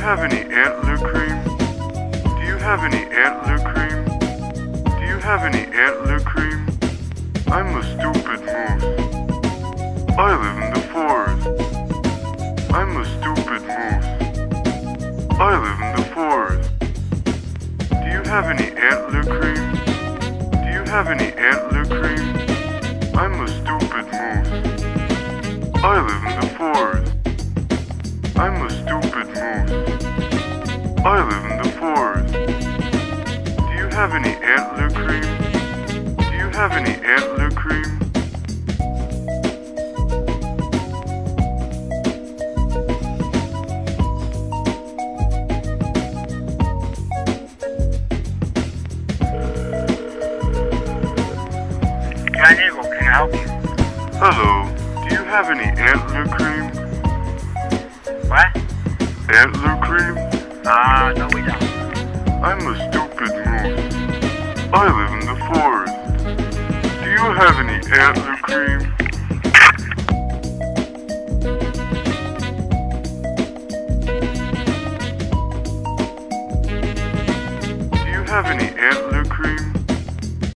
have any antler cream? Do you have any antler cream? Do you have any antler cream? I'm a stupid moose. I live in the forest. I'm a stupid moose. I live in the forest. Do you have any antler cream? Do you have any antler cream? I'm a stupid moose. I live in the forest. I'm a stupid moose. I live in the forest. Do you have any antler cream? Do you have any antler cream? Can I help you? Hello, do you have any antler cream? What? Antler cream? No we don't. I'm a stupid moose. I live in the forest. Do you have any antler cream? Do you have any antler cream?